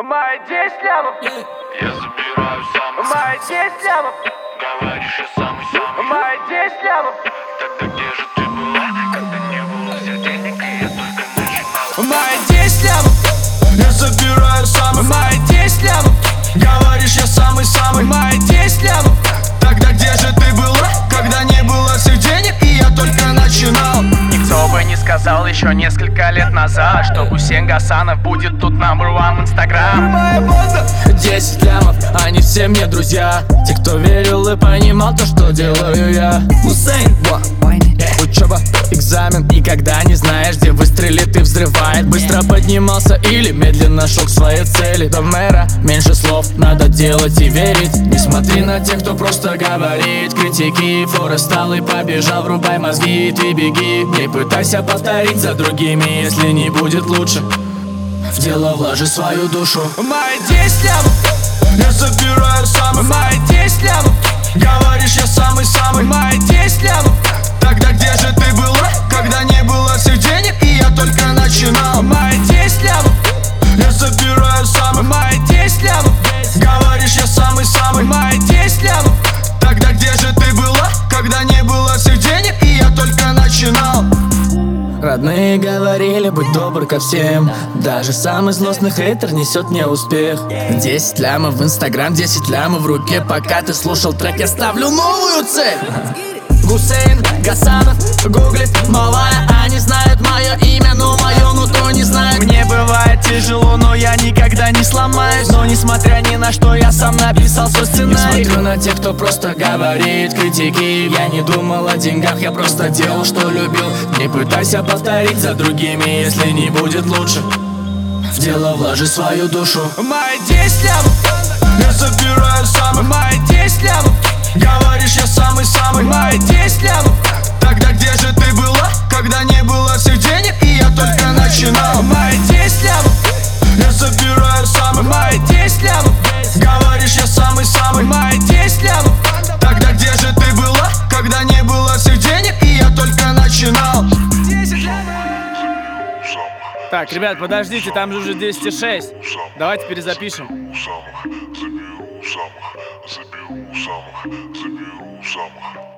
Мои 10 лямов. Я забираю самый. Мои 10 лямов. Говоришь, я самый-самый. Мои 10 лямов. Тогда где же ты была, когда не было всех денег, и я только начинал? Мои 10 лямов. Я забираю самый. Мои 10 лямов. Говоришь, я самый-самый. Мои 10 лямов. Тогда где же ты была, когда не было всех денег, и я только начинал? Никто бы не сказал еще несколько лет назад, что Гусейн Гасанов будет тут number one в Инстаграм. Моя банда 10 лямов, они все мне друзья. Те, кто верил и понимал то, что делаю я. Гусейн, учеба, экзамен. Никогда не знаешь, где выстрелит и взрывает. Быстро поднимался или медленно шел к своей цели. До мэра меньше слов, надо делать и верить. Не смотри на тех, кто просто говорит. Критики, Форест встал и побежал. Врубай мозги, ты беги. Не пытайся повторить за другими, если не будет лучше. В дело вложи свою душу. Мои 10 лямов. я забираю самый. Мои 10 лямов. Говоришь, я самый-самый. Мои 10 лямов. Тогда где же ты была, когда не было всех денег, и я только начинал? Мои 10 лямов. Я забираю самый. Мои 10 лямов. Говоришь, я самый-самый. Мои 10 лямов. Тогда где же ты была, когда не было всех денег, и я только начинал? Родные говорили, будь добр ко всем. Даже самый злостный хейтер несет мне успех. 10 лямов в Инстаграм, 10 лямов в руке. Пока ты слушал трек, я ставлю новую цель. Гусейн Гасанов гуглит малая. Они знают мое имя, но мое нутро не знает. Мне бывает тяжело, но я никогда не сломаюсь. Но несмотря ни на что, я сам написал свой Я сценарий. смотрю на тех, кто просто говорит критики. Я не думал о деньгах, я просто делал, что любил. Не пытайся повторить за другими, если не будет лучше. В дело вложи свою душу. Мои 10 лямов. Я забираю самый. Мои 10 лямов. Говоришь, я самый-самый. Мои 10 лямов. Тогда где же ты была, когда не было всех денег, и я только начинал? Мои 10 лямов. Я забираю самый. Мои 10 лямов. Говоришь, я самый-самый. Мои 10 лямов. Тогда где же ты была, когда не было всех денег, и я только начинал? Так, ребят, подождите, там же уже 10,6. Давайте перезапишем. Заберу самых, заберу самых, заберу самых.